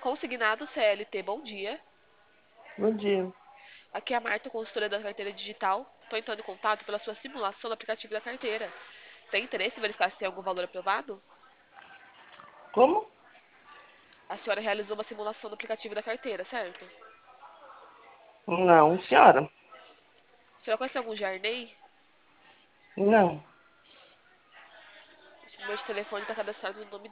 Consignado CLT, bom dia. Bom dia. Aqui é a Marta, consultora da carteira digital. Estou entrando em contato pela sua simulação do aplicativo da carteira. Tem interesse em verificar se tem algum valor aprovado? Como? A senhora realizou uma simulação do aplicativo da carteira, certo? Não, senhora. A senhora conhece algum Jarnei? Não. Esse número de telefone está cadastrado no nome